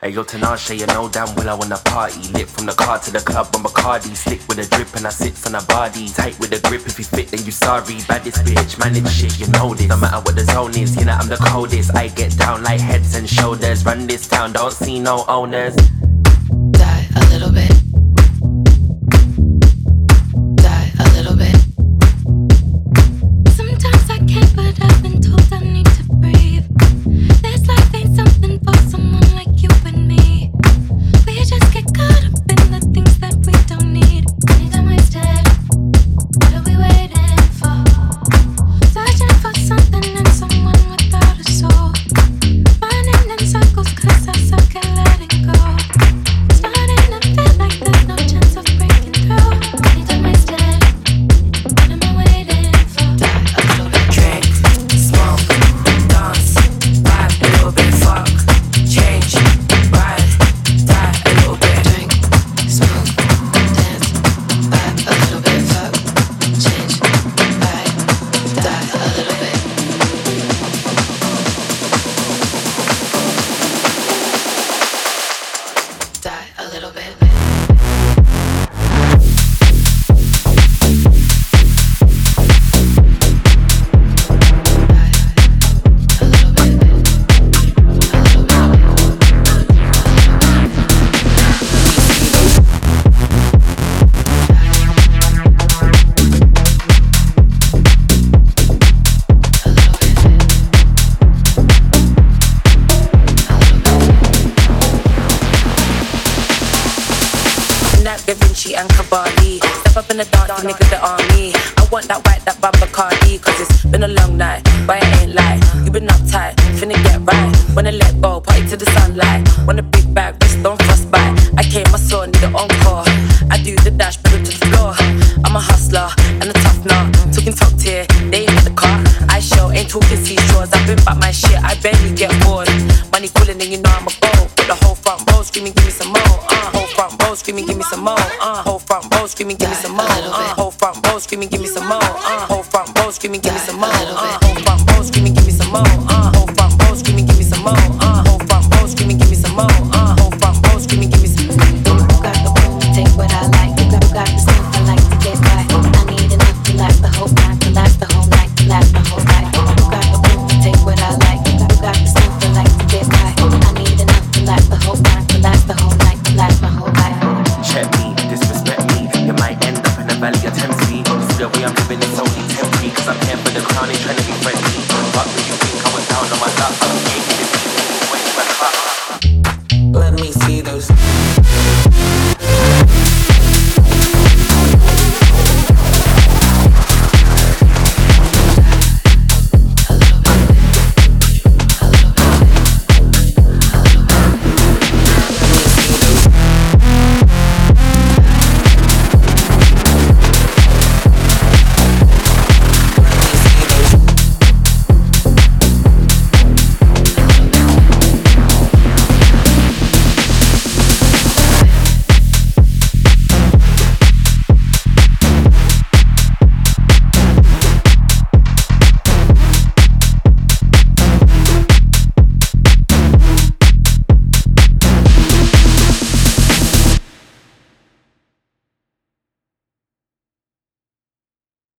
Hey yo, Tinashe, you know damn well I wanna party. Lit from the car to the club on Bacardi. Slick with a drip and I sit on a body. Tight with the grip, if you fit then you sorry. Baddest bitch, manage shit, you know this. No matter what the zone is, you know I'm the coldest. I get down like heads and shoulders. Run this town, don't see no owners. Die a little bit. Die a little bit. Sometimes I can't, but I've been told I need to breathe. This life ain't something for someone like you and me. We just get caught up in the things that we don't need. Anytime wasted, what are we waiting for? Searching for something and someone without a soul. Running in circles 'cause I suck at letting go. Starting to feel like there's no chance of breaking through. Anytime wasted, what am I waiting for? Die a little bit. Drink, smoke, dance, vibe a little bit, fuck, change, ride, die a little bit. Drink, smoke, dance, vibe a little bit, fuck, change, ride, die a little bit. Die a little bit. That Da Vinci and Cavalli. Step up in the dark, you nigga the army. I want that white, that Bamba Cardi. 'Cause it's been a long night, but it ain't lie. You been uptight, finna get right. Wanna let go, party to the sunlight. Want a big bag, wrist don't frostbite. I came, I saw, need an encore. I do the dash, put it to the floor. I'm a hustler and a tough nut. Talking top tier, they ain't got the car. I show, ain't talking seesaws. I've been back my shit, I barely get bored. Money calling and you know I'm a go. Put the whole front row screaming, give me some more. Whole front row screaming, give me some more. Whole front row screaming, give me some more. Whole front row screaming, give me some more. Whole front row screaming, give me some more. Whole front row screaming, give me some more.